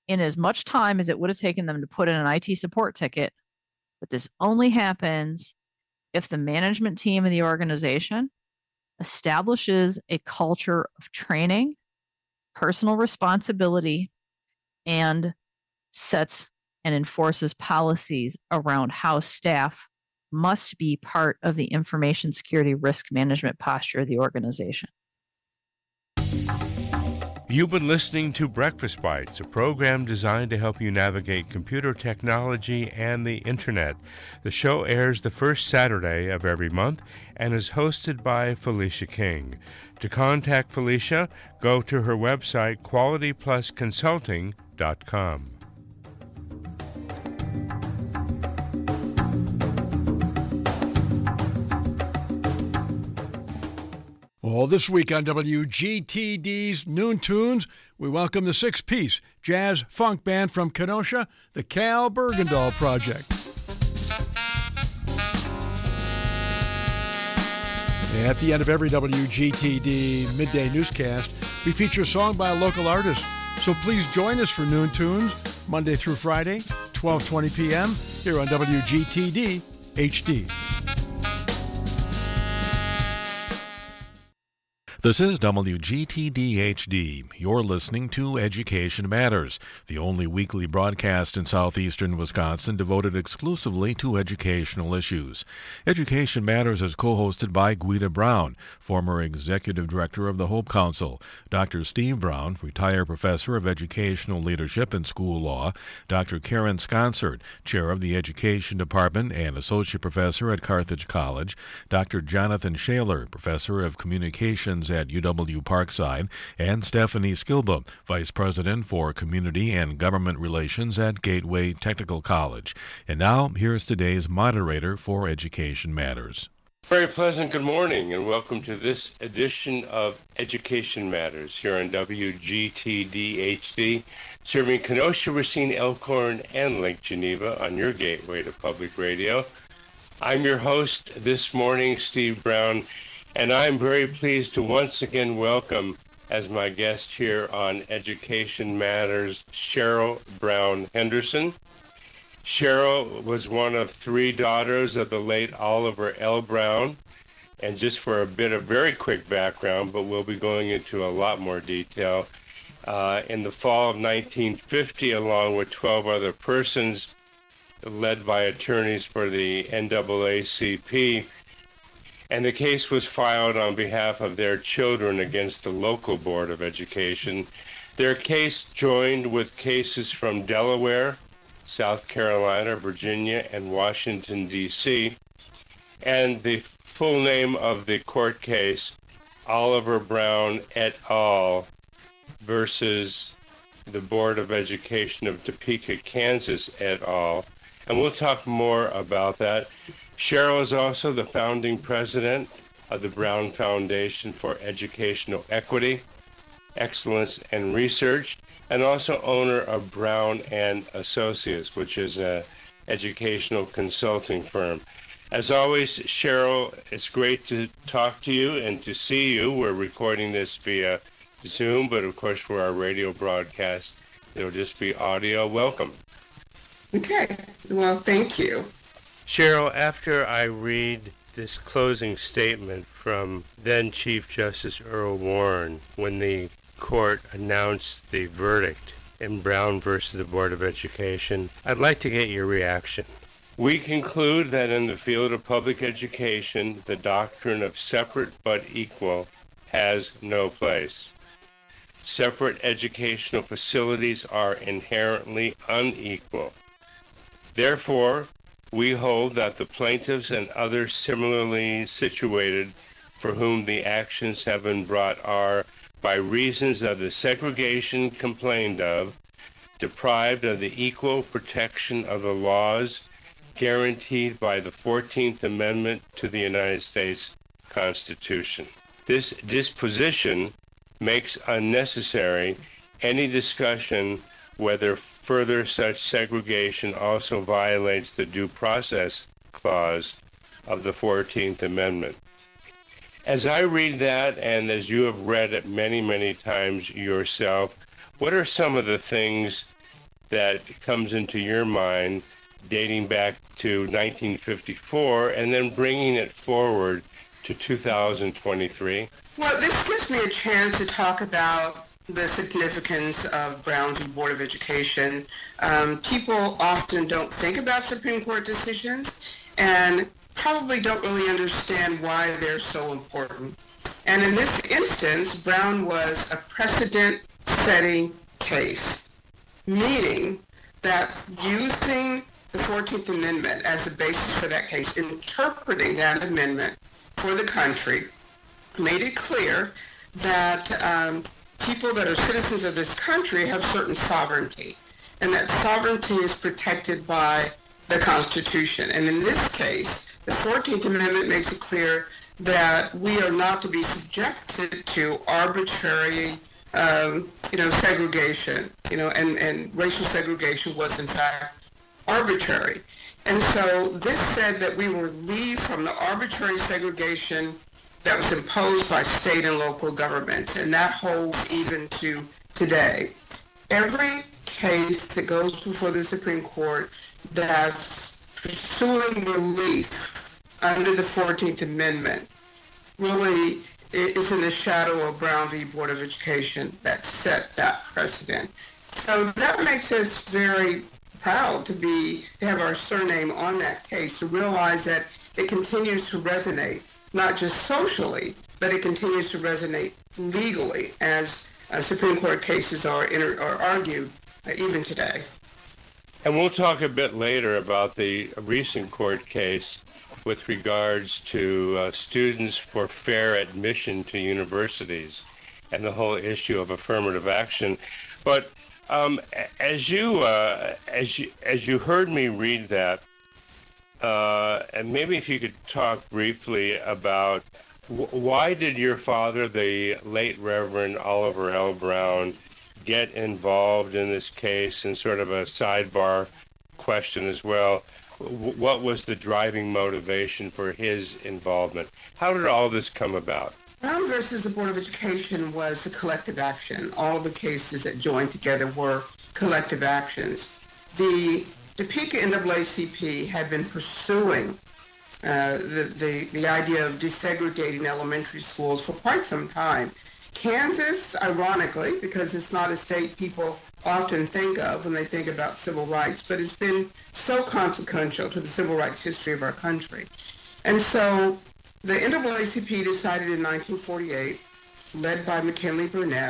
in as much time as it would have taken them to put in an IT support ticket. But this only happens if the management team of the organization establishes a culture of training, personal responsibility, and sets and enforces policies around how staff must be part of the information security risk management posture of the organization. You've been listening to Breakfast Bites, a program designed to help you navigate computer technology and the internet. The show airs the first Saturday of every month and is hosted by Felicia King. To contact Felicia, go to her website, qualityplusconsulting.com. Well, this week on WGTD's Noon Tunes, we welcome the six-piece jazz funk band from Kenosha, the Cal Bergendahl Project. At the end of every WGTD midday newscast, we feature a song by a local artist. So please join us for Noon Tunes, Monday through Friday, 12:20 p.m., here on WGTD HD. This is WGTD-HD. You're listening to Education Matters, the only weekly broadcast in southeastern Wisconsin devoted exclusively to educational issues. Education Matters is co-hosted by Guida Brown, former Executive Director of the Hope Council, Dr. Steve Brown, retired Professor of Educational Leadership and School Law, Dr. Karen Sconsert, Chair of the Education Department and Associate Professor at Carthage College, Dr. Jonathan Shaler, Professor of Communications at UW Parkside, and Stephanie Skilba, Vice President for Community and Government Relations at Gateway Technical College. And now, here's today's moderator for Education Matters. Very pleasant good morning, and welcome to this edition of Education Matters here on WGTD-HD, serving Kenosha, Racine, Elkhorn, and Lake Geneva on your gateway to public radio. I'm your host this morning, Steve Brown, and I'm very pleased to once again welcome as my guest here on Education Matters, Cheryl Brown Henderson. Cheryl was one of three daughters of the late Oliver L. Brown. And just for a bit of very quick background, but we'll be going into a lot more detail, in the fall of 1950, along with 12 other persons, led by attorneys for the NAACP, and the case was filed on behalf of their children against the local Board of Education. Their case joined with cases from Delaware, South Carolina, Virginia, and Washington, D.C., and the full name of the court case, Oliver Brown et al. Versus the Board of Education of Topeka, Kansas et al. And we'll talk more about that. Cheryl is also the founding president of the Brown Foundation for Educational Equity, Excellence, and Research, and also owner of Brown and Associates, which is an educational consulting firm. As always, Cheryl, it's great to talk to you and to see you. We're recording this via Zoom, but of course for our radio broadcast, it'll just be audio. Welcome. Okay. Well, thank you. Cheryl, after I read this closing statement from then Chief Justice Earl Warren when the court announced the verdict in Brown versus the Board of Education, I'd like to get your reaction. We conclude that in the field of public education, the doctrine of separate but equal has no place. Separate educational facilities are inherently unequal. Therefore, we hold that the plaintiffs and others similarly situated for whom the actions have been brought are, by reasons of the segregation complained of, deprived of the equal protection of the laws guaranteed by the 14th Amendment to the United States Constitution. This disposition makes unnecessary any discussion whether further such segregation also violates the Due Process Clause of the 14th Amendment. As I read that, and as you have read it many, many times yourself, what are some of the things that comes into your mind dating back to 1954 and then bringing it forward to 2023? Well, this gives me a chance to talk about the significance of Brown v. Board of Education. People often don't think about Supreme Court decisions and probably don't really understand why they're so important. And in this instance, Brown was a precedent-setting case, meaning that using the 14th Amendment as the basis for that case, interpreting that amendment for the country, made it clear that people that are citizens of this country have certain sovereignty, and that sovereignty is protected by the Constitution. And in this case, the 14th Amendment makes it clear that we are not to be subjected to arbitrary, segregation, and racial segregation was in fact arbitrary. And so this said that we were relieved from the arbitrary segregation that was imposed by state and local governments, and that holds even to today. Every case that goes before the Supreme Court that's pursuing relief under the 14th Amendment really is in the shadow of Brown v. Board of Education that set that precedent. So that makes us very proud to have our surname on that case, to realize that it continues to resonate, not just socially, but it continues to resonate legally as Supreme Court cases are argued even today. And we'll talk a bit later about the recent court case with regards to students for fair admission to universities and the whole issue of affirmative action. But as you heard me read that, and maybe if you could talk briefly about why did your father, the late Reverend Oliver L. Brown, get involved in this case, and sort of a sidebar question as well? What was the driving motivation for his involvement? How did all this come about? Brown versus the Board of Education was a collective action. All of the cases that joined together were collective actions. The Topeka NAACP had been pursuing the idea of desegregating elementary schools for quite some time. Kansas, ironically, because it's not a state people often think of when they think about civil rights, but it's been so consequential to the civil rights history of our country. And so the NAACP decided in 1948, led by McKinley Burnett,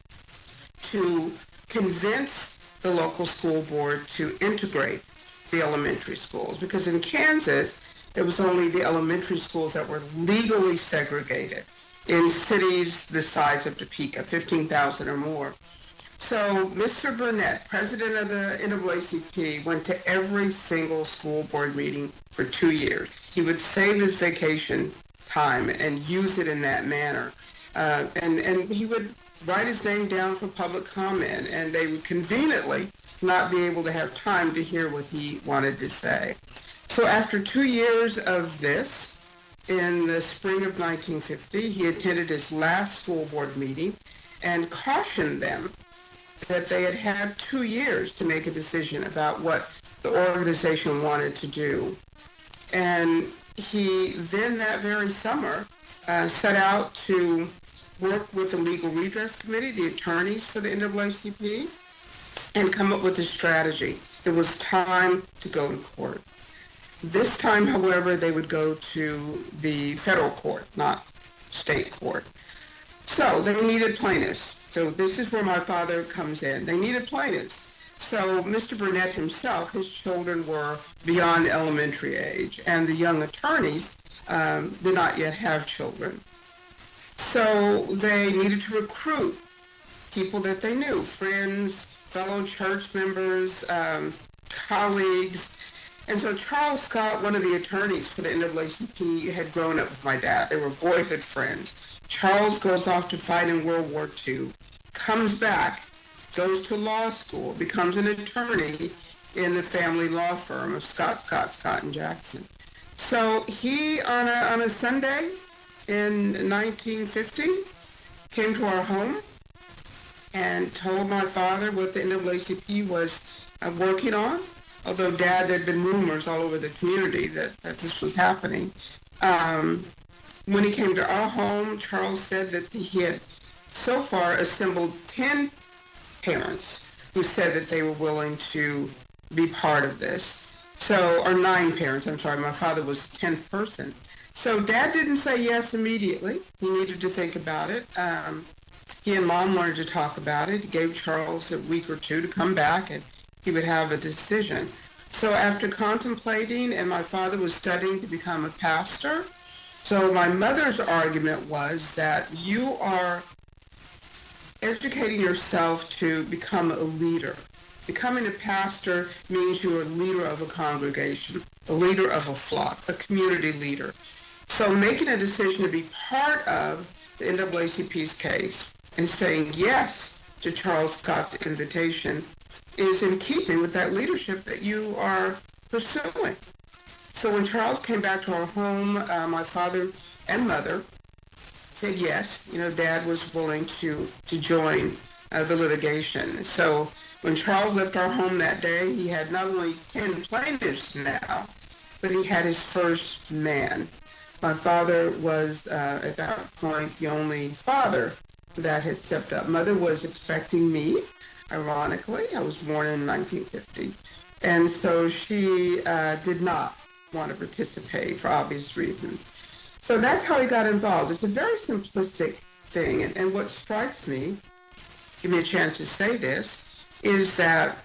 to convince the local school board to integrate the elementary schools, because in Kansas, it was only the elementary schools that were legally segregated in cities the size of Topeka, 15,000 or more. So Mr. Burnett, president of the NAACP, went to every single school board meeting for 2 years. He would save his vacation time and use it in that manner. And he would write his name down for public comment, and they would conveniently not be able to have time to hear what he wanted to say. So after 2 years of this, in the spring of 1950, he attended his last school board meeting and cautioned them that they had 2 years to make a decision about what the organization wanted to do. And he then that very summer set out to work with the Legal Redress Committee, the attorneys for the NAACP, and come up with a strategy. It was time to go to court. This time, however, they would go to the federal court, not state court. So they needed plaintiffs. So this is where my father comes in. They needed plaintiffs. So Mr. Burnett himself, his children were beyond elementary age, and the young attorneys did not yet have children. So they needed to recruit people that they knew, friends, fellow church members, colleagues. And so Charles Scott, one of the attorneys for the NAACP, had grown up with my dad. They were boyhood friends. Charles goes off to fight in World War II, comes back, goes to law school, becomes an attorney in the family law firm of Scott, and Jackson. So he, on a Sunday in 1950, came to our home and told my father what the NAACP was working on. Although Dad, there had been rumors all over the community that this was happening. When he came to our home, Charles said that he had so far assembled 10 parents who said that they were willing to be part of this. So, or 9 parents, I'm sorry, my father was the 10th person. So Dad didn't say yes immediately. He needed to think about it. He and Mom wanted to talk about it. He gave Charles a week or two to come back and he would have a decision. So after contemplating, and my father was studying to become a pastor, so my mother's argument was that you are educating yourself to become a leader. Becoming a pastor means you're a leader of a congregation, a leader of a flock, a community leader. So making a decision to be part of the NAACP's case and saying yes to Charles Scott's invitation is in keeping with that leadership that you are pursuing. So when Charles came back to our home, my father and mother said yes. Dad was willing to join the litigation. So when Charles left our home that day, he had not only 10 plaintiffs now, but he had his first man. My father was, at that point, the only father that had stepped up. Mother was expecting me, ironically. I was born in 1950. And so she did not want to participate for obvious reasons. So that's how he got involved. It's a very simplistic thing. And what strikes me, give me a chance to say this, is that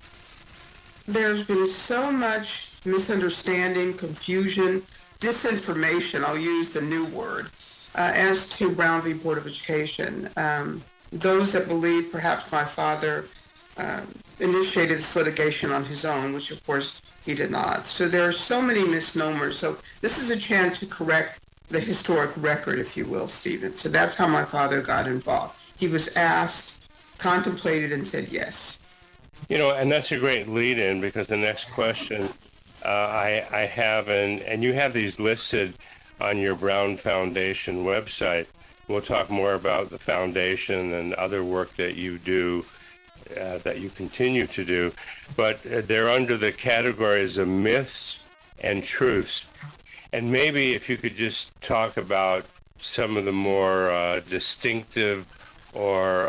there's been so much misunderstanding, confusion, disinformation, I'll use the new word, as to Brown v. Board of Education. Those that believe perhaps my father initiated this litigation on his own, which of course he did not. So there are so many misnomers. So this is a chance to correct the historic record, if you will, Stephen. So that's how my father got involved. He was asked, contemplated, and said yes. And that's a great lead-in, because the next question I have, and you have these listed on your Brown Foundation website. We'll talk more about the foundation and other work that you do, that you continue to do, but they're under the categories of myths and truths. And maybe if you could just talk about some of the more distinctive or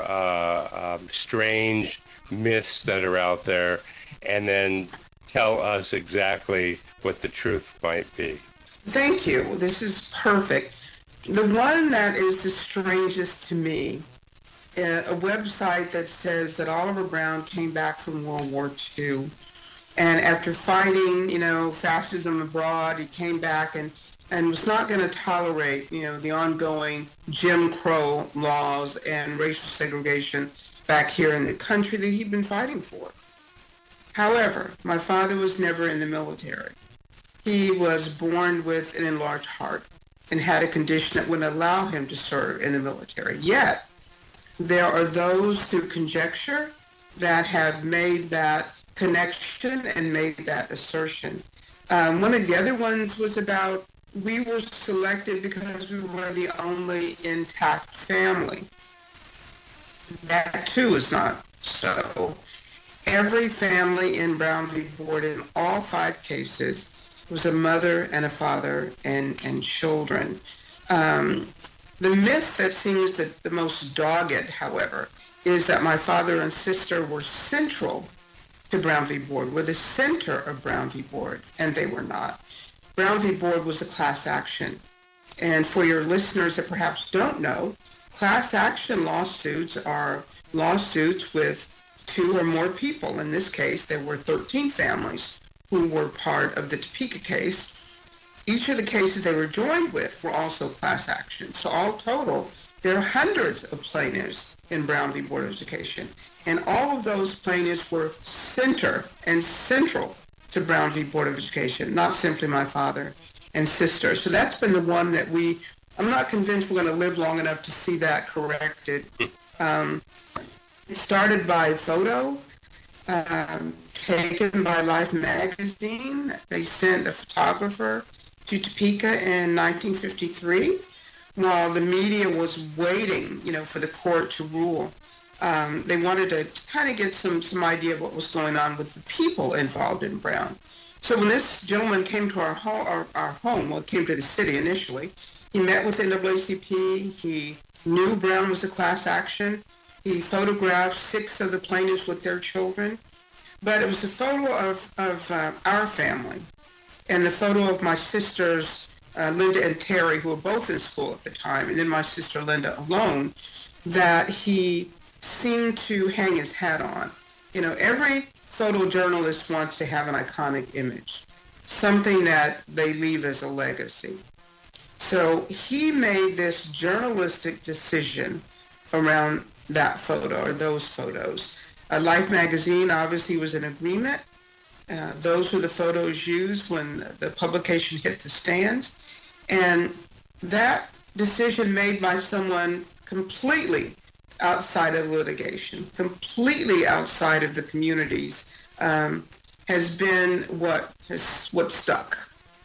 strange myths that are out there, and then tell us exactly what the truth might be. Thank you. This is perfect. The one that is the strangest to me, a website that says that Oliver Brown came back from World War II, and after fighting, fascism abroad, he came back and was not going to tolerate, the ongoing Jim Crow laws and racial segregation back here in the country that he'd been fighting for. However, my father was never in the military. He was born with an enlarged heart and had a condition that wouldn't allow him to serve in the military. Yet, there are those through conjecture that have made that connection and made that assertion. One of the other ones was about we were selected because we were the only intact family. That too is not so. Every family in Brown v. Board in all 5 cases was a mother and a father and children. The myth that seems the most dogged, however, is that my father and sister were central to Brown v. Board, were the center of Brown v. Board, and they were not. Brown v. Board was a class action. And for your listeners that perhaps don't know, class action lawsuits are lawsuits with 2 or more people. In this case, there were 13 families who were part of the Topeka case. Each of the cases they were joined with were also class actions. So all total, there are hundreds of plaintiffs in Brown v. Board of Education. And all of those plaintiffs were central to Brown v. Board of Education, not simply my father and sister. So that's been the one that I'm not convinced we're going to live long enough to see that corrected. It started by photo taken by Life magazine. They sent a photographer to Topeka in 1953 while the media was waiting, for the court to rule They wanted to kind of get some idea of what was going on with the people involved in Brown. So when this gentleman came to our home, well, came to the city initially, he met with NAACP. He knew Brown was a class action. He photographed 6 of the plaintiffs with their children. But it was a photo of our family and the photo of my sisters, Linda and Terry, who were both in school at the time, and then my sister Linda alone, that he seemed to hang his hat on. You know, every photojournalist wants to have an iconic image, something that they leave as a legacy. So he made this journalistic decision around that photo or those photos. Life magazine obviously was in agreement. Those were the photos used when the publication hit the stands. And that decision made by someone completely outside of litigation, completely outside of the communities, has been what stuck.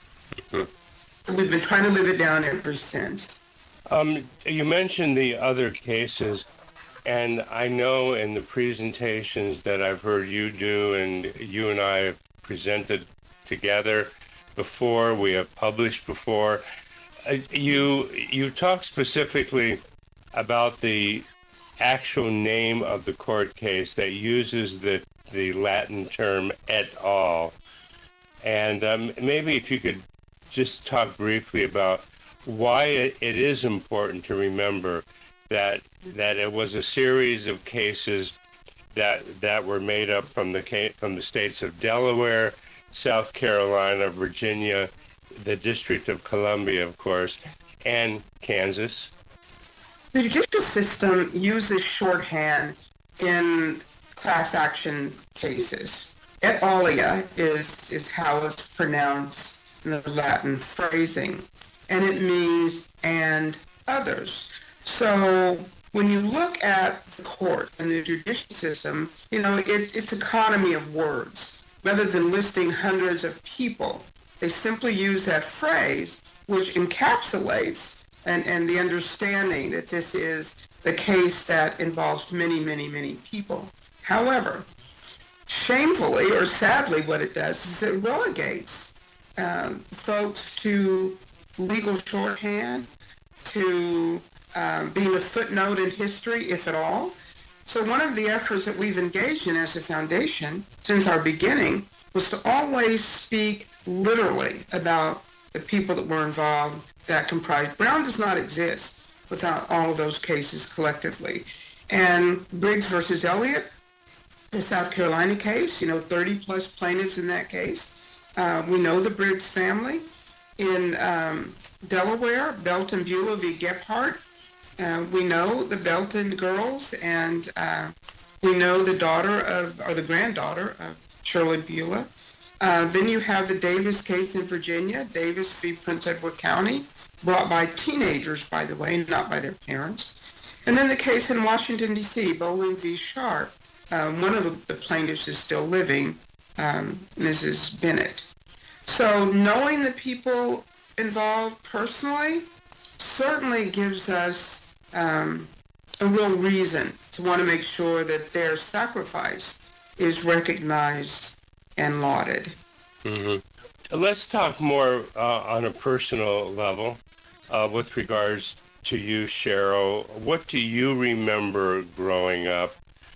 We've been trying to live it down ever since. You mentioned the other cases, and I know in the presentations that I've heard you do and you and I have presented together before, we have published before, you talk specifically about the actual name of the court case that uses the Latin term et al. And maybe if you could just talk briefly about why it is important to remember that it was a series of cases that were made up from the states of Delaware, South Carolina, Virginia, the District of Columbia, of course, and Kansas. The judicial system uses shorthand in class action cases. Et alia is how it's pronounced in the Latin phrasing, and it means and others. So when you look at the court and the judicial system, you know, it's economy of words. Rather than listing hundreds of people, they simply use that phrase, which encapsulates and the understanding that this is the case that involves many, many, many people. However, shamefully or sadly, what it does is it relegates folks to legal shorthand, to being a footnote in history, if at all. So one of the efforts that we've engaged in as a foundation since our beginning was to always speak literally about the people that were involved that comprised. Brown does not exist without all of those cases collectively. And Briggs versus Elliott, the South Carolina case, 30 plus plaintiffs in that case. We know the Briggs family. In Delaware, Belton Beulah v. Gephardt, we know the Belton girls, and we know the granddaughter of Shirley Beulah. Then you have the Davis case in Virginia, Davis v. Prince Edward County, brought by teenagers, by the way, not by their parents. And then the case in Washington, D.C., Bowling v. Sharp. One of the plaintiffs is still living, Mrs. Bennett. So knowing the people involved personally certainly gives us a real reason to want to make sure that their sacrifice is recognized and lauded. Mm-hmm. Let's talk more on a personal level with regards to you, Cheryl. What do you remember growing up?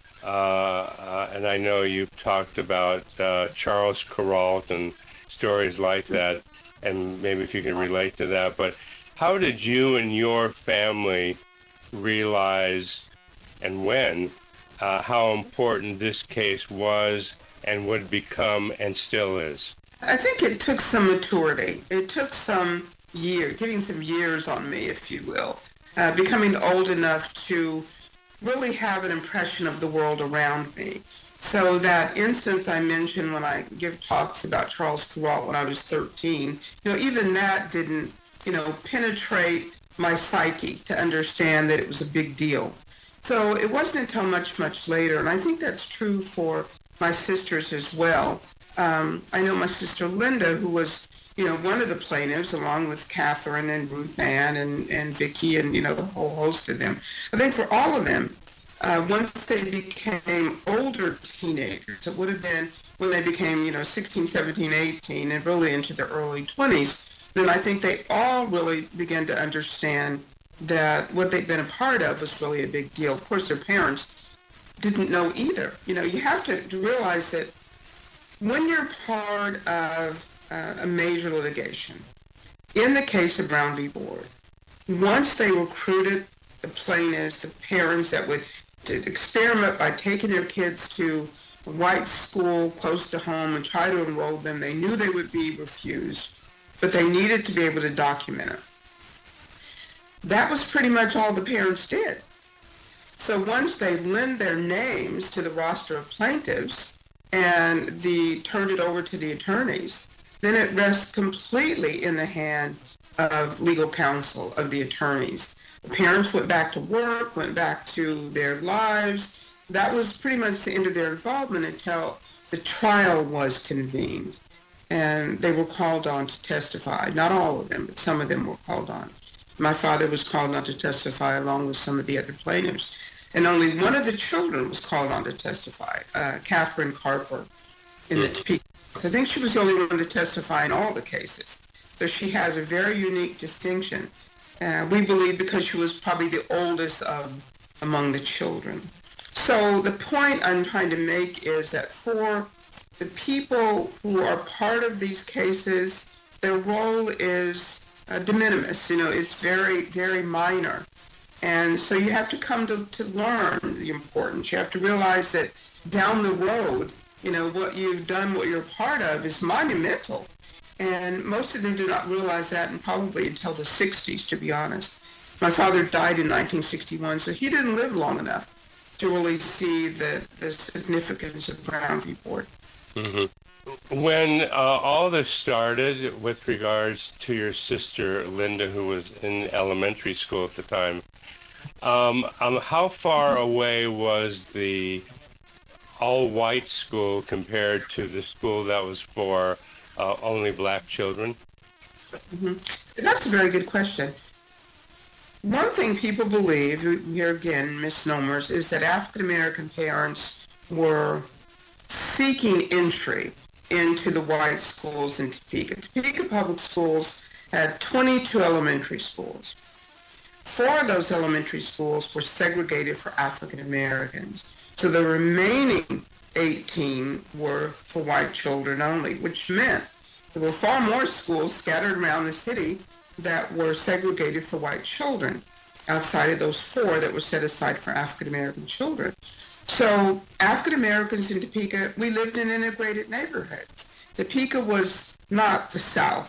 And I know you've talked about Charles Kuralt and stories like that, and maybe if you can relate to that. But how did you and your family realize, and when, how important this case was and would become and still is? I think it took some maturity. It took some years, getting some years on me, if you will, becoming old enough to really have an impression of the world around me. So that instance I mentioned when I give talks about Charles Kuralt when I was 13, even that didn't, penetrate my psyche to understand that it was a big deal. So it wasn't until much, much later, and I think that's true for my sisters as well. I know my sister Linda, who was, one of the plaintiffs, along with Catherine and Ruth Ann and Vicky and, the whole host of them. I think for all of them, Once they became older teenagers, it would have been when they became, 16, 17, 18, and really into their early 20s, then I think they all really began to understand that what they'd been a part of was really a big deal. Of course, their parents didn't know either. You have to realize that when you're part of a major litigation, in the case of Brown v. Board, once they recruited the plaintiffs, the parents that would experiment by taking their kids to a white school close to home and try to enroll them, they knew they would be refused, but they needed to be able to document it. That was pretty much all the parents did. So once they lend their names to the roster of plaintiffs and turned it over to the attorneys, then it rests completely in the hand of legal counsel, of the attorneys. The parents went back to work, went back to their lives. That was pretty much the end of their involvement until the trial was convened. And they were called on to testify. Not all of them, but some of them were called on. My father was called on to testify along with some of the other plaintiffs. And only one of the children was called on to testify, Catherine Carper, in the Topeka. I think she was the only one to testify in all the cases. So she has a very unique distinction. We believe because she was probably the oldest among the children. So the point I'm trying to make is that for the people who are part of these cases, their role is de minimis, it's very, very minor. And so you have to come to learn the importance. You have to realize that down the road, what you've done, what you're a part of is monumental. And most of them do not realize that, and probably until the 60s, to be honest. My father died in 1961, so he didn't live long enough to really see the significance of Brown v. Board. Mm-hmm. When all this started with regards to your sister, Linda, who was in elementary school at the time, how far away was the all-white school compared to the school that was for only black children? Mm-hmm. That's a very good question. One thing people believe, here again, misnomers, is that African-American parents were seeking entry into the white schools in Topeka. Topeka Public Schools had 22 elementary schools. 4 of those elementary schools were segregated for African Americans. So the remaining 18 were for white children only, which meant there were far more schools scattered around the city that were segregated for white children outside of those 4 that were set aside for African American children. So African Americans in Topeka, we lived in integrated neighborhoods. Topeka was not the South.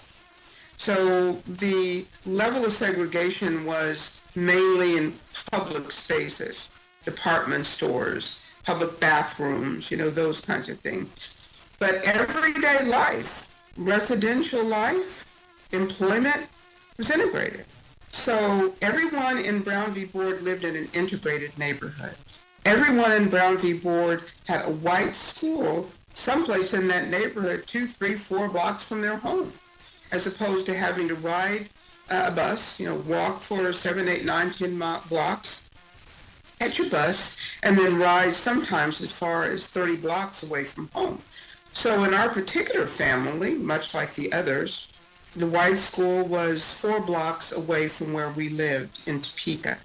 So the level of segregation was mainly in public spaces, department stores, public bathrooms, those kinds of things. But everyday life, residential life, employment was integrated. So everyone in Brown v. Board lived in an integrated neighborhood. Everyone in Brown v. Board had a white school someplace in that neighborhood, 2, 3, 4 blocks from their home, as opposed to having to ride a bus, walk for 7, 8, 9, 10 blocks, catch a bus, and then ride sometimes as far as 30 blocks away from home. So in our particular family, much like the others, the white school was 4 blocks away from where we lived in Topeka.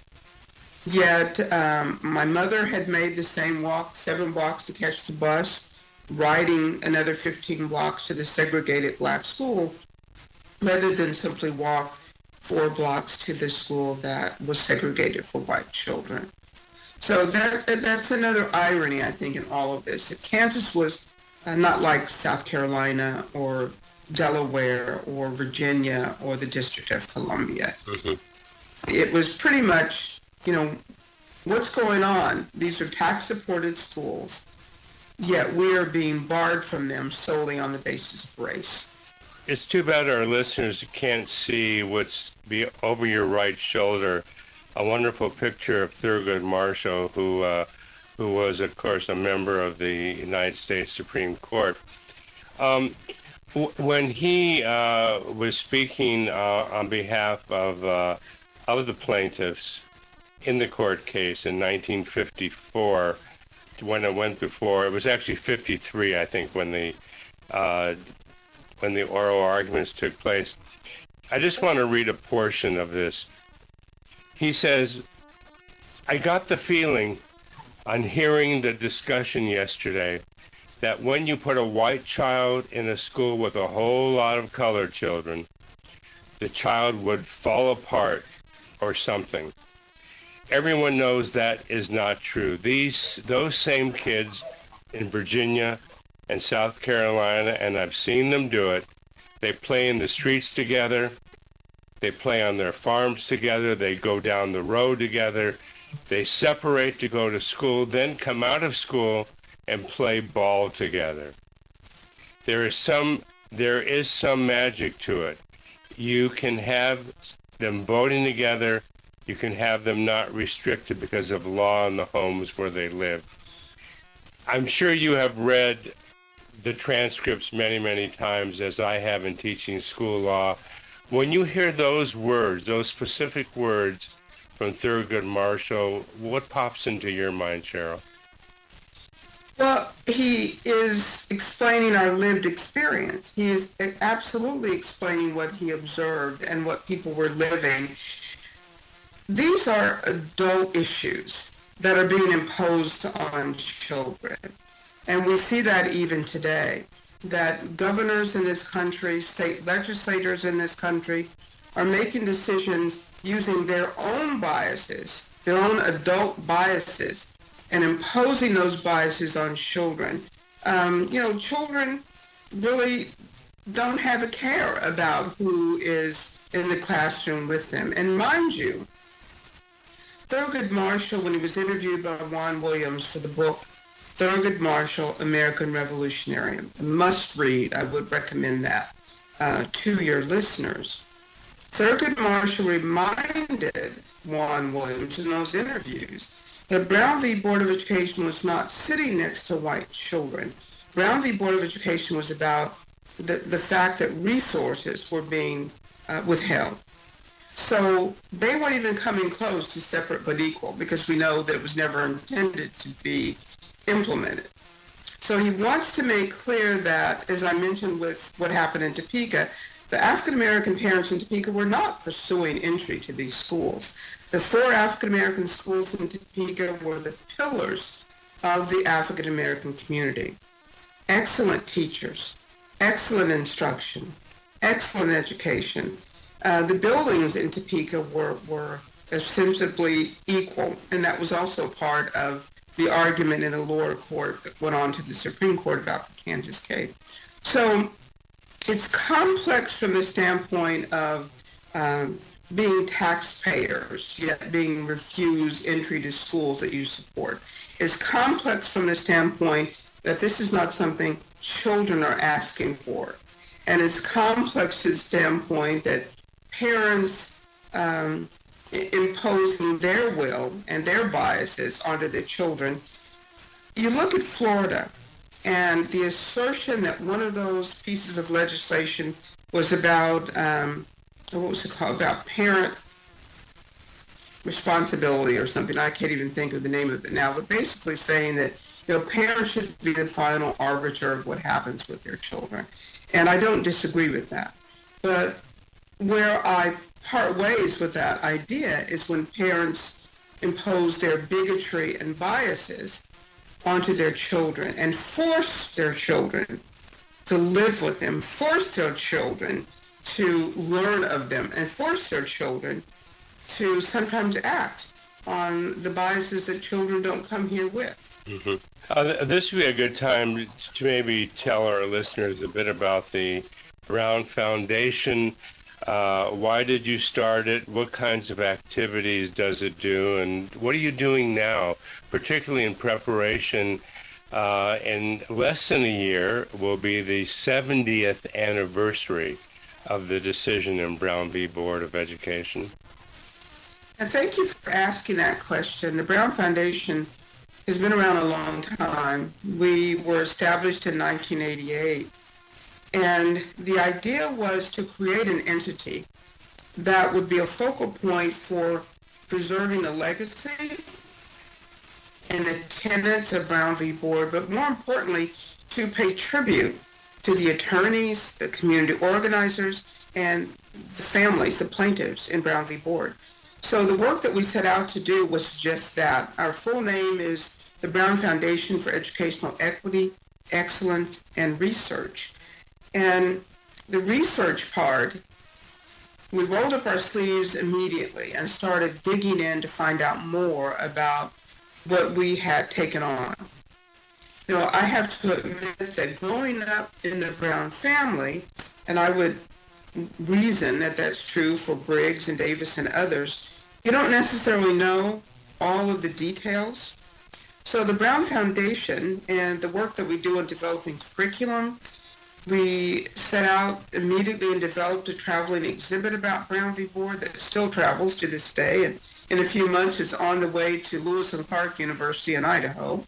Yet my mother had made the same walk, 7 blocks to catch the bus, riding another 15 blocks to the segregated black school, rather than simply walk 4 blocks to the school that was segregated for white children. So that's another irony, I think, in all of this. That Kansas was not like South Carolina or Delaware or Virginia or the District of Columbia. Mm-hmm. It was pretty much, what's going on? These are tax-supported schools, yet we are being barred from them solely on the basis of race. It's too bad our listeners can't see what's over your right shoulder, a wonderful picture of Thurgood Marshall, who was, of course, a member of the United States Supreme Court. When he was speaking on behalf of the plaintiffs, in the court case in 1954 when it went before. It was actually 53, I think, when the oral arguments took place. I just want to read a portion of this. He says, I got the feeling on hearing the discussion yesterday that when you put a white child in a school with a whole lot of colored children, the child would fall apart or something. Everyone knows that is not true. Those same kids in Virginia and South Carolina, and I've seen them do it, they play in the streets together, they play on their farms together, they go down the road together, they separate to go to school, then come out of school and play ball together. There is some magic to it. You can have them voting together. You can have them not restricted because of law in the homes where they live. I'm sure you have read the transcripts many, many times, as I have in teaching school law. When you hear those words, those specific words from Thurgood Marshall, what pops into your mind, Cheryl? Well, he is explaining our lived experience. He is absolutely explaining what he observed and what people were living. These are adult issues that are being imposed on children. And we see that even today, that governors in this country, state legislators in this country are making decisions using their own biases, their own adult biases, and imposing those biases on children. Children really don't have a care about who is in the classroom with them. And mind you, Thurgood Marshall, when he was interviewed by Juan Williams for the book Thurgood Marshall, American Revolutionary, a must read, I would recommend that to your listeners. Thurgood Marshall reminded Juan Williams in those interviews that Brown v. Board of Education was not sitting next to white children. Brown v. Board of Education was about the fact that resources were being withheld. So they weren't even coming close to separate but equal, because we know that it was never intended to be implemented. So he wants to make clear that, as I mentioned with what happened in Topeka, the African-American parents in Topeka were not pursuing entry to these schools. The 4 African-American schools in Topeka were the pillars of the African-American community. Excellent teachers, excellent instruction, excellent education. The buildings in Topeka were ostensibly equal, and that was also part of the argument in the lower court that went on to the Supreme Court about the Kansas case. So it's complex from the standpoint of being taxpayers, yet being refused entry to schools that you support. It's complex from the standpoint that this is not something children are asking for. And it's complex to the standpoint that parents imposing their will and their biases onto their children. You look at Florida, and the assertion that one of those pieces of legislation was about, about parent responsibility or something. I can't even think of the name of it now, but basically saying that parents should be the final arbiter of what happens with their children. And I don't disagree with that. But where I part ways with that idea is when parents impose their bigotry and biases onto their children and force their children to live with them, force their children to learn of them, and force their children to sometimes act on the biases that children don't come here with. Mm-hmm. This would be a good time to maybe tell our listeners a bit about the Brown Foundation. Why did you start it? What kinds of activities does it do? And what are you doing now, particularly in preparation? In less than a year will be the 70th anniversary of the decision in Brown v. Board of Education. And thank you for asking that question. The Brown Foundation has been around a long time. We were established in 1988. And the idea was to create an entity that would be a focal point for preserving the legacy and the tenets of Brown v. Board, but more importantly, to pay tribute to the attorneys, the community organizers, and the families, the plaintiffs in Brown v. Board. So the work that we set out to do was just that. Our full name is the Brown Foundation for Educational Equity, Excellence, and Research. And the research part, we rolled up our sleeves immediately and started digging in to find out more about what we had taken on. You know, I have to admit that growing up in the Brown family, and I would reason that that's true for Briggs and Davis and others, you don't necessarily know all of the details. So the Brown Foundation and the work that we do in developing curriculum, we set out immediately and developed a traveling exhibit about Brown v. Board that still travels to this day, and in a few months it's on the way to Lewis and Clark University in Idaho.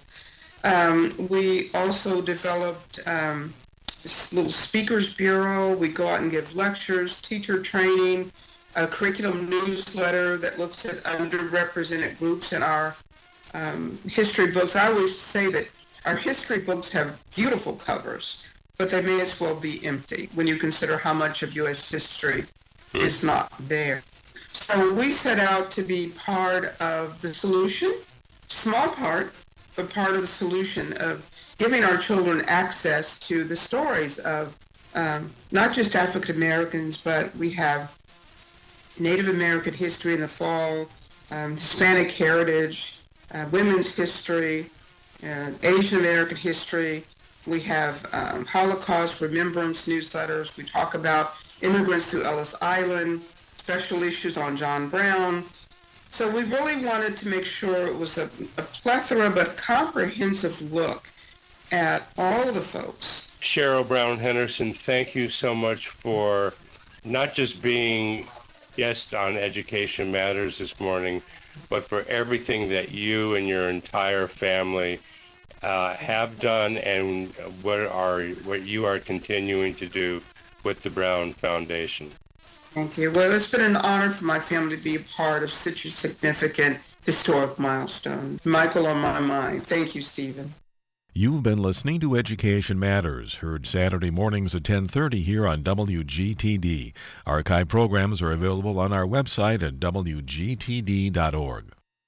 We also developed this little speakers bureau. We go out and give lectures, teacher training, a curriculum newsletter that looks at underrepresented groups in our history books. I always say that our history books have beautiful covers, but they may as well be empty when you consider how much of U.S. history is not there. So we set out to be part of the solution, small part, but part of the solution of giving our children access to the stories of not just African Americans, but we have Native American history in the fall, Hispanic heritage, women's history, Asian American history. We have Holocaust remembrance newsletters. We talk about immigrants to Ellis Island, special issues on John Brown. So we really wanted to make sure it was a plethora but comprehensive look at all the folks. Cheryl Brown Henderson, thank you so much for not just being guest on Education Matters this morning, but for everything that you and your entire family have done and what you are continuing to do with the Brown Foundation. Thank you. Well, it's been an honor for my family to be a part of such a significant historic milestone. Michael, on my mind. Thank you, Stephen. You've been listening to Education Matters, heard Saturday mornings at 10:30 here on WGTD. Archive programs are available on our website at wgtd.org.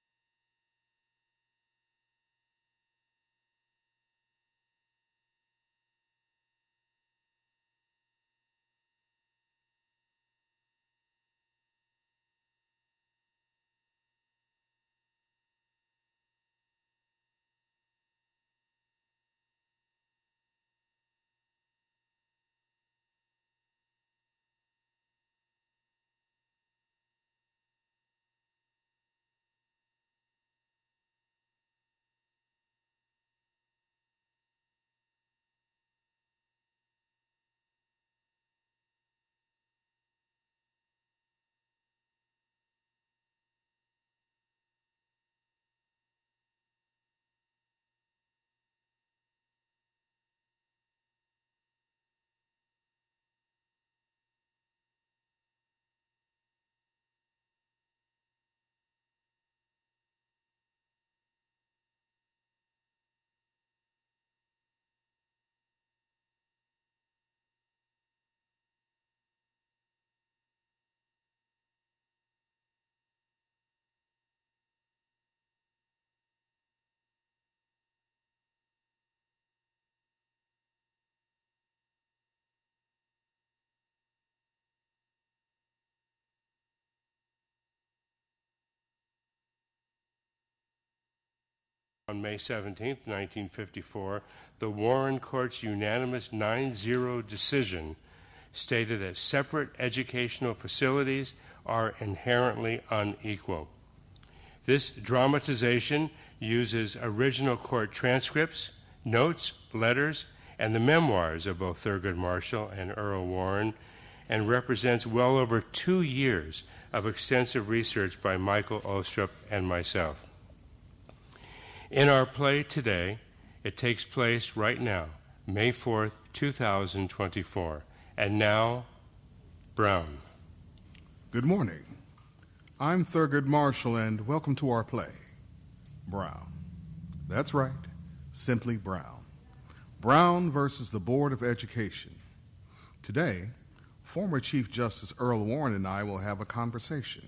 On May 17, 1954, the Warren Court's unanimous 9-0 decision stated that separate educational facilities are inherently unequal. This dramatization uses original court transcripts, notes, letters, and the memoirs of both Thurgood Marshall and Earl Warren, and represents well over 2 years of extensive research by Michael Ostrup and myself. In our play today, it takes place right now, May 4th, 2024. And now, Brown. Good morning. I'm Thurgood Marshall, and welcome to our play, Brown. That's right, simply Brown. Brown versus the Board of Education. Today, former Chief Justice Earl Warren and I will have a conversation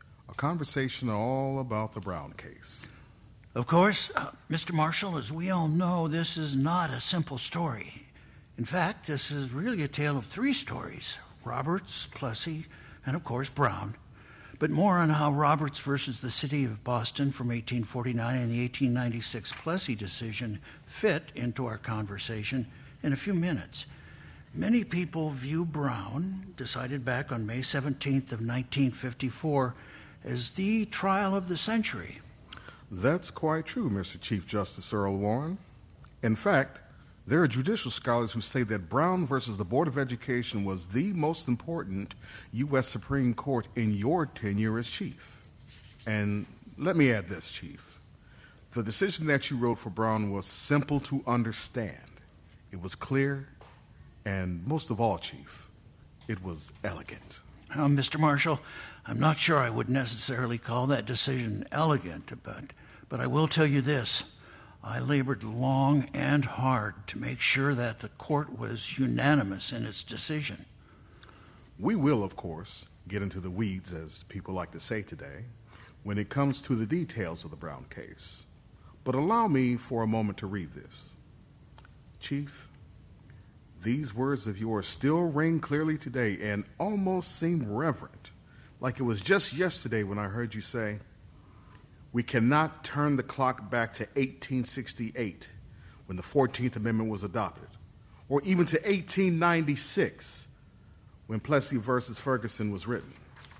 all about the Brown case. Of course, Mr. Marshall, as we all know, this is not a simple story. In fact, this is really a tale of three stories: Roberts, Plessy, and of course Brown. But more on how Roberts versus the City of Boston from 1849 and the 1896 Plessy decision fit into our conversation in a few minutes. Many people view Brown, decided back on May 17th of 1954, as the trial of the century. That's quite true, Mr. Chief Justice Earl Warren. In fact, there are judicial scholars who say that Brown versus the Board of Education was the most important U.S. Supreme Court in your tenure as Chief. And let me add this, Chief. The decision that you wrote for Brown was simple to understand. It was clear, and most of all, Chief, it was elegant. Mr. Marshall, I'm not sure I would necessarily call that decision elegant, but I will tell you this. I labored long and hard to make sure that the court was unanimous in its decision. We will, of course, get into the weeds, as people like to say today, when it comes to the details of the Brown case. But allow me for a moment to read this. Chief, these words of yours still ring clearly today and almost seem reverent, like it was just yesterday when I heard you say, "We cannot turn the clock back to 1868 when the 14th Amendment was adopted, or even to 1896 when Plessy versus Ferguson was written.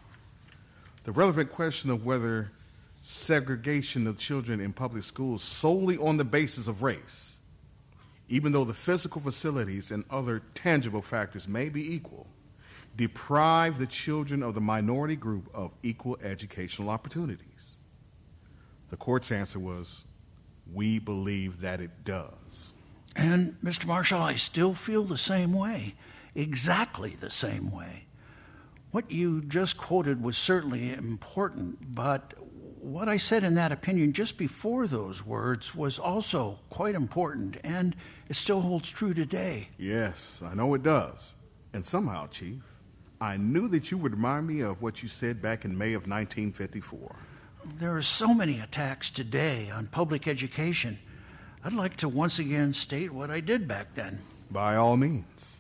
The relevant question of whether segregation of children in public schools solely on the basis of race, even though the physical facilities and other tangible factors may be equal, deprive the children of the minority group of equal educational opportunities." The court's answer was, "We believe that it does." And, Mr. Marshall, I still feel the same way, exactly the same way. What you just quoted was certainly important, but what I said in that opinion just before those words was also quite important, and it still holds true today. Yes, I know it does. And somehow, Chief, I knew that you would remind me of what you said back in May of 1954. There are so many attacks today on public education. I'd like to once again state what I did back then. By all means.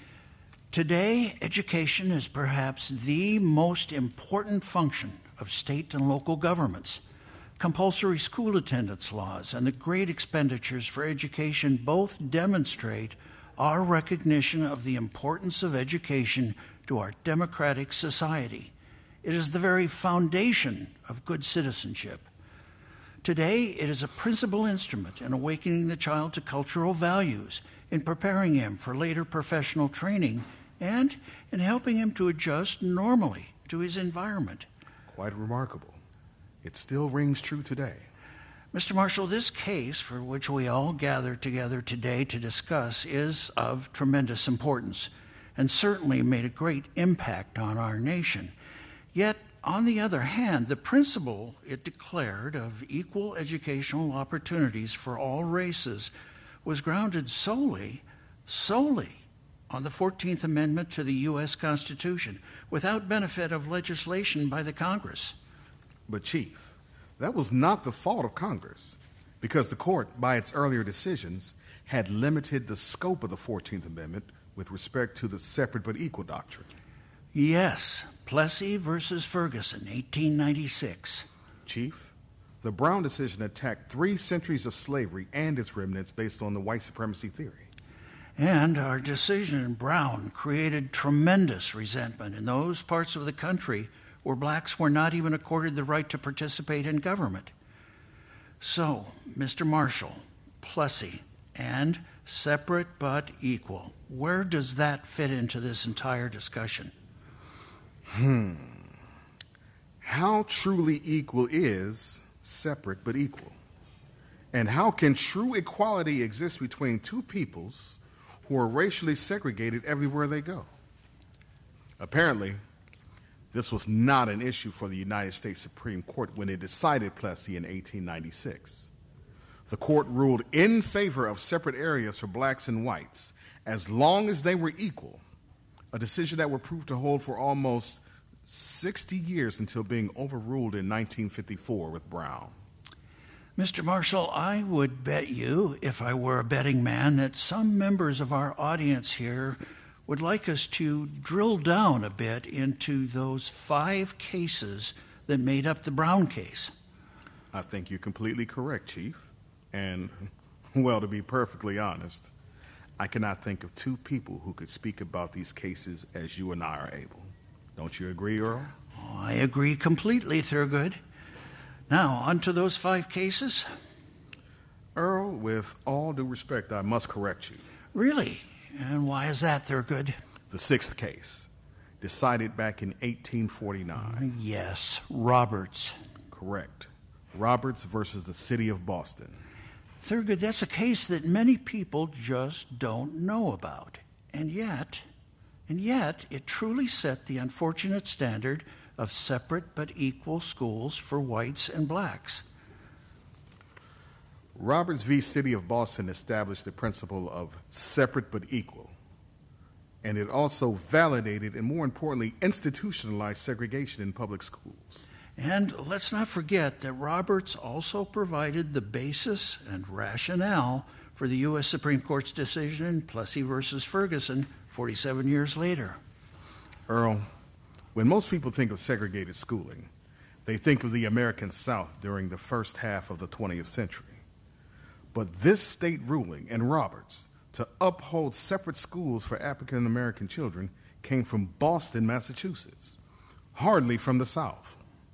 Today, education is perhaps the most important function of state and local governments. Compulsory school attendance laws and the great expenditures for education both demonstrate our recognition of the importance of education to our democratic society. It is the very foundation of good citizenship. Today, it is a principal instrument in awakening the child to cultural values, in preparing him for later professional training, and in helping him to adjust normally to his environment. Quite remarkable. It still rings true today. Mr. Marshall, this case for which we all gather together today to discuss is of tremendous importance and certainly made a great impact on our nation. Yet, on the other hand, the principle it declared of equal educational opportunities for all races was grounded solely on the 14th Amendment to the U.S. Constitution, without benefit of legislation by the Congress. But, Chief, that was not the fault of Congress, because the court, by its earlier decisions, had limited the scope of the 14th Amendment with respect to the separate but equal doctrine. Yes, Plessy versus Ferguson, 1896. Chief, the Brown decision attacked 3 centuries of slavery and its remnants based on the white supremacy theory. And our decision in Brown created tremendous resentment in those parts of the country where blacks were not even accorded the right to participate in government. So, Mr. Marshall, Plessy, and separate but equal, where does that fit into this entire discussion? How truly equal is separate but equal? And how can true equality exist between two peoples who are racially segregated everywhere they go? Apparently, This was not an issue for the United States Supreme Court when it decided Plessy in 1896. The court ruled in favor of separate areas for blacks and whites as long as they were equal, a decision that would prove to hold for almost 60 years until being overruled in 1954 with Brown. Mr. Marshall, I would bet you, if I were a betting man, that some members of our audience here would like us to drill down a bit into those 5 cases that made up the Brown case. I think you're completely correct, Chief. And, well, to be perfectly honest, I cannot think of 2 people who could speak about these cases as you and I are able. Don't you agree, Earl? Oh, I agree completely, Thurgood. Now, on to those 5 cases. Earl, with all due respect, I must correct you. Really? And why is that, Thurgood? The 6th case, decided back in 1849. Yes, Roberts. Correct. Roberts versus the city of Boston. Thurgood, that's a case that many people just don't know about. And yet, it truly set the unfortunate standard of separate but equal schools for whites and blacks. Roberts v. City of Boston established the principle of separate but equal, and it also validated and, more importantly, institutionalized segregation in public schools. And let's not forget that Roberts also provided the basis and rationale for the U.S. Supreme Court's decision in Plessy versus Ferguson 47 years later. Earl, when most people think of segregated schooling, they think of the American South during the first half of the 20th century. But this state ruling and Roberts to uphold separate schools for African American children came from Boston, Massachusetts, hardly from the South.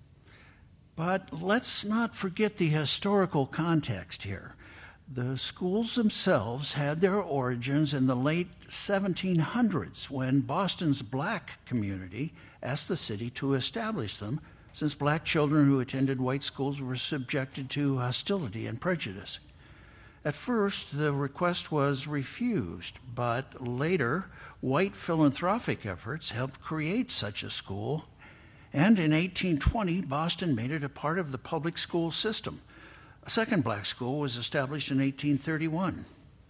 But let's not forget the historical context here. The schools themselves had their origins in the late 1700s when Boston's black community asked the city to establish them, since black children who attended white schools were subjected to hostility and prejudice. At first, the request was refused, but later, white philanthropic efforts helped create such a school. And in 1820, Boston made it a part of the public school system. A second black school was established in 1831.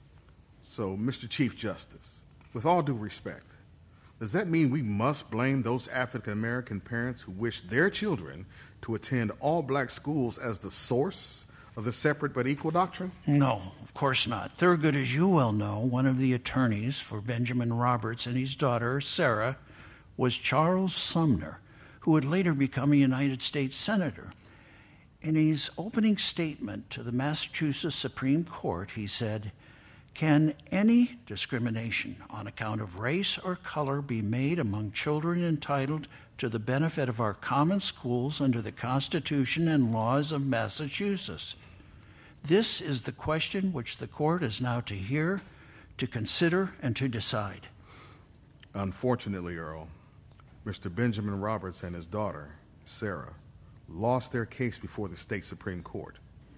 So, Mr. Chief Justice, with all due respect, does that mean we must blame those African American parents who wish their children to attend all black schools as the source of the separate but equal doctrine? No, of course not. Thurgood, as you well know, one of the attorneys for Benjamin Roberts and his daughter, Sarah, was Charles Sumner, who would later become a United States Senator. In his opening statement to the Massachusetts Supreme Court, he said, "Can any discrimination on account of race or color be made among children entitled to the benefit of our common schools under the Constitution and laws of Massachusetts? This is the question which the court is now to hear, to consider, and to decide." Unfortunately, Earl, Mr. Benjamin Roberts and his daughter, Sarah, lost their case before the state Supreme Court,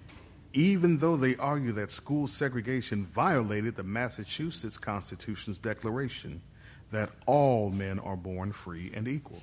even though they argue that school segregation violated the Massachusetts Constitution's declaration that all men are born free and equal.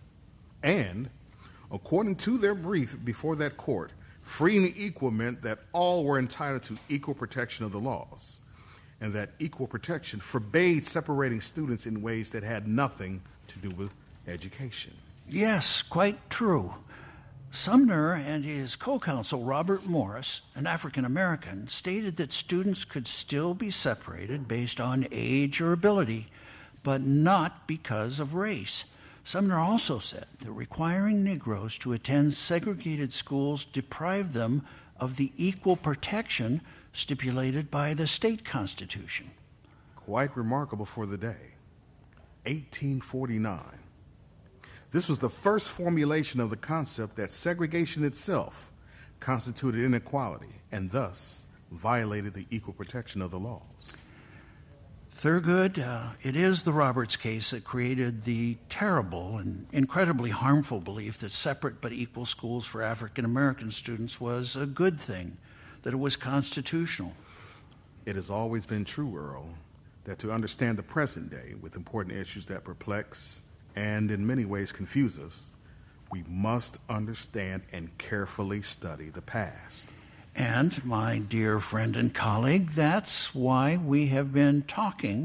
And, according to their brief before that court, free and equal meant that all were entitled to equal protection of the laws, and that equal protection forbade separating students in ways that had nothing to do with education. Yes, quite true. Sumner and his co-counsel Robert Morris, an African American, stated that students could still be separated based on age or ability, but not because of race. Sumner also said that requiring Negroes to attend segregated schools deprived them of the equal protection stipulated by the state constitution. Quite remarkable for the day. 1849. This was the first formulation of the concept that segregation itself constituted inequality and thus violated the equal protection of the laws. Thurgood, it is the Roberts case that created the terrible and incredibly harmful belief that separate but equal schools for African American students was a good thing, that it was constitutional. It has always been true, Earl, that to understand the present day with important issues that perplex and in many ways confuse us, we must understand and carefully study the past. And, my dear friend and colleague, that's why we have been talking